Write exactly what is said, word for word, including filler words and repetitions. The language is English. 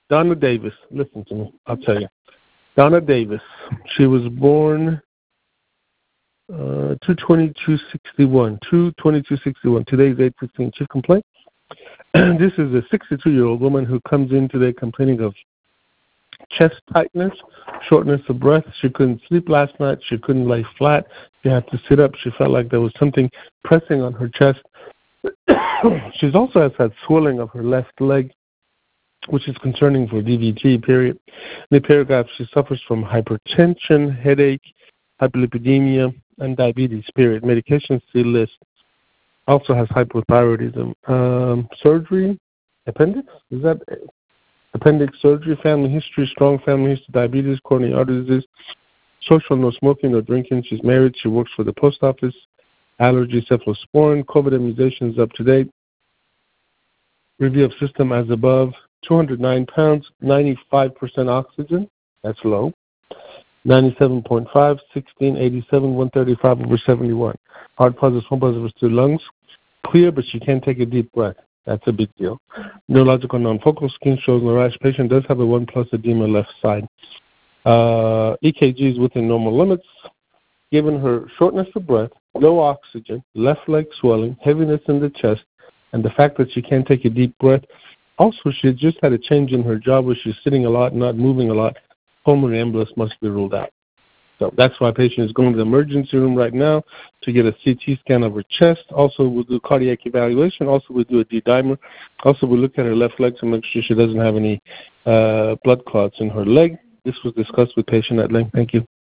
Donna Davis. Listen to me. I'll tell you. Donna Davis. She was born uh, two twenty-two sixty-one. two twenty-two sixty-one. Today's eight fifteen. Chief complaint. This is a sixty-two-year-old woman who comes in today complaining of chest tightness, shortness of breath. She couldn't sleep last night. She couldn't lay flat. She had to sit up. She felt like there was something pressing on her chest. She's also has had swelling of her left leg, which is concerning for D V T, period. In the paragraph, she suffers from hypertension, headache, hyperlipidemia, and diabetes, period. Medications, see list. Also has hypothyroidism. Um, surgery, appendix? Is that appendix surgery? Family history, strong family history, diabetes, coronary artery disease. Social, no smoking, no drinking. She's married. She works for the post office. Allergy, cephalosporin. COVID immunizations up to date. Review of system as above. two hundred nine pounds, ninety-five percent oxygen. That's low. ninety-seven point five, sixteen eighty-seven, one thirty-five over seventy-one. Heart positive, home positive to lungs. Clear, but she can't take a deep breath. That's a big deal. Neurological non-focal skin shows no rash. Patient does have a one plus edema left side. Uh, E K G is within normal limits. Given her shortness of breath, low oxygen, left leg swelling, heaviness in the chest, and the fact that she can't take a deep breath. Also, she just had a change in her job where she's sitting a lot, not moving a lot. Pulmonary embolus must be ruled out. So that's why patient is going to the emergency room right now to get a C T scan of her chest. Also, we'll do cardiac evaluation. Also, we'll do a D-dimer. Also, we'll look at her left leg to make sure she doesn't have any uh, blood clots in her leg. This was discussed with patient at length. Thank you.